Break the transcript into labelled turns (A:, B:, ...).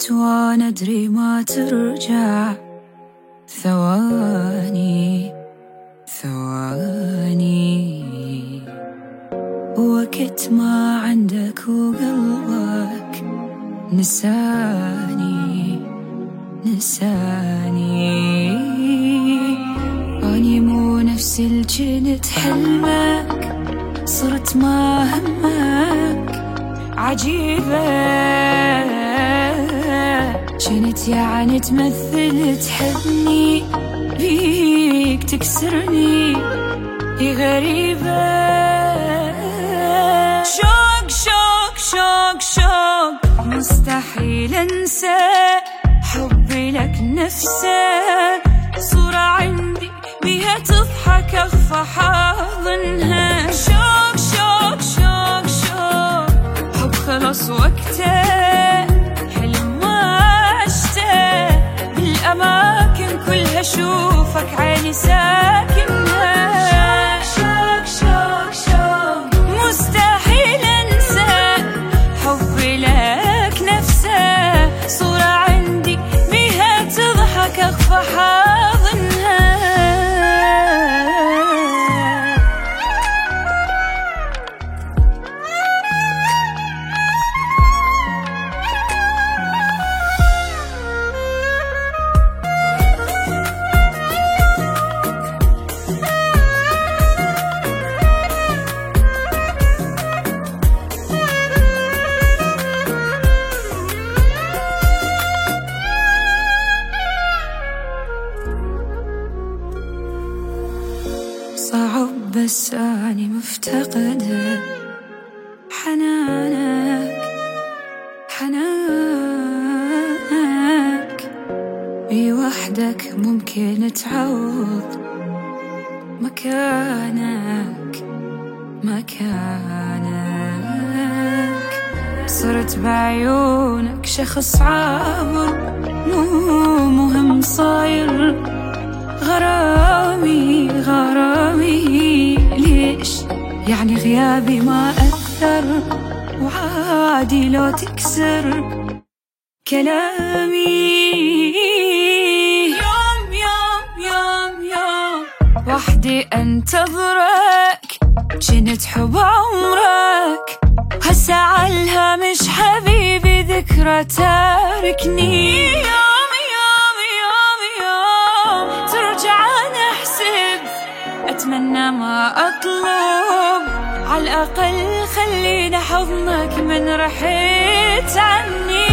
A: مت وانا ادري ما ترجع. ثواني ثواني وقت ما عندك وقلبك نساني نساني. أني مو نفس اللي جنت حلمك، صرت ما همك عجيبة. جنت يعني تمثل تحبني، بيك تكسرني يا غريبة. شوق شوق شوق شوق مستحيل انسى حبي لك نفسه. صورة عندي بيها تضحك اخفى حاضنها. شوق شوق شوق شوق حب خلص وقته، حلم ما عشته بالأماكن كلها شوفك عيني ساكنها. شوق شوق شوق مستحيل انسى حبي لك نفسه. صورة عندي بيها تضحك اخفى حاضنها. صعب بس أني مفتقدة حنانك حنانك. بي وحدك ممكن تعوض مكانك مكانك. صرت بعيونك شخص عابر، مو مهم صاير غرامي غرامي. ليش يعني غيابي ما أثر، وعادي لو تكسر كلامي. يوم يوم يوم يوم وحدي أنتظرك، جنت حب عمرك. هسه عالها مش حبيبي ذكرى تاركني. أتمنى ما أطلب، على الأقل خلينا حضنك من رحت عني.